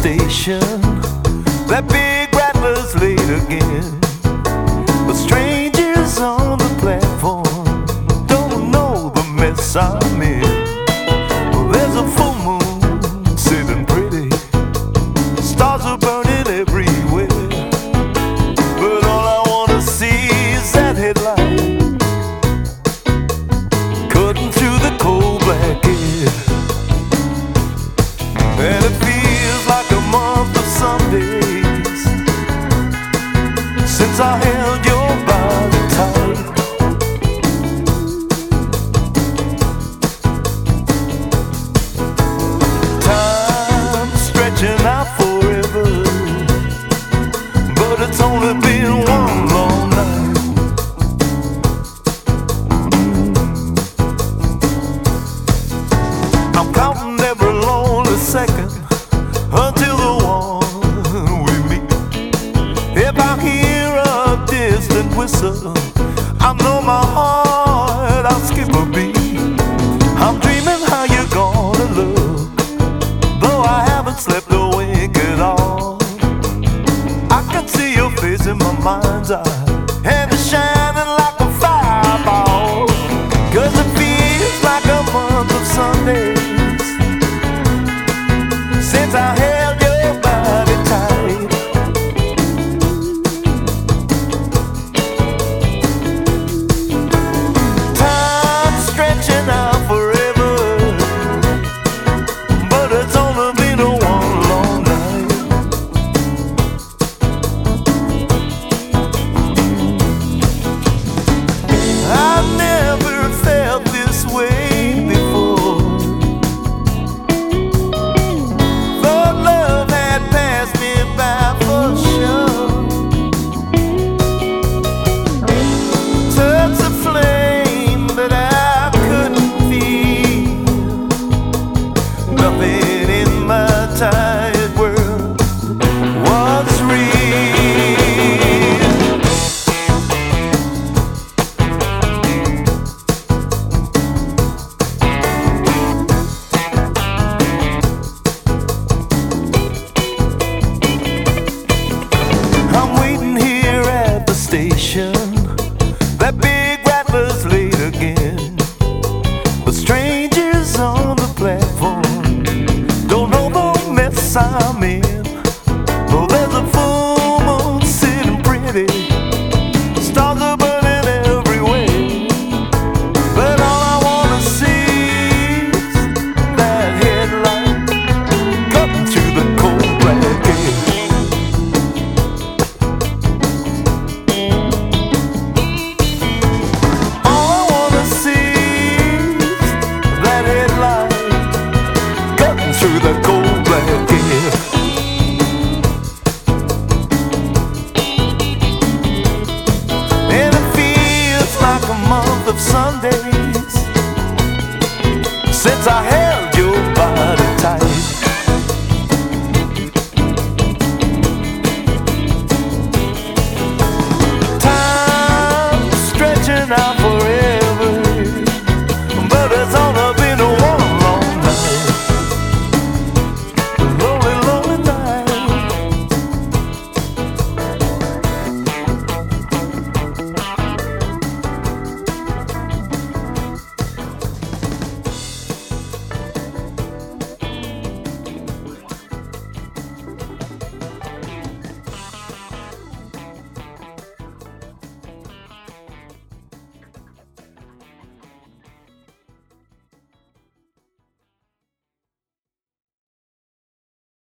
station. That big rattler's late again. But strangers on the platform don't know the mess I'm in. Well, there's a full moon sitting pretty, stars are burning everywhere, but all I wanna see is that headlight cutting through the cold black air. And it feels like a month of Sundays since I held your body tight. Time stretching out forever, but it's only been one long night. I'm counting every lonely second until the one we meet. If I hear a distant whistle, I know my heart, I'll skip a beat. I'm dreaming how you're gonna look, though I haven't slept a wink at all. I can see your face in my mind's eye, and it's shining like a fireball. 'Cause it feels like a month of Sundays since I held your body tight. Time stretching out forever, but it's only been a one long night. I've never felt this way before. Thought love had passed me by for sure. Touch a flame that I couldn't feel. Nothing in my tired world was real. I'm waiting here at the station. That big rattler's late again. But strangers on the platform don't know the mess I'm in. Oh, there's a full moon sitting pretty, stars are burning everywhere, but all I wanna see is that headlight cutting through the cold black air. All I wanna see is that headlight cutting through the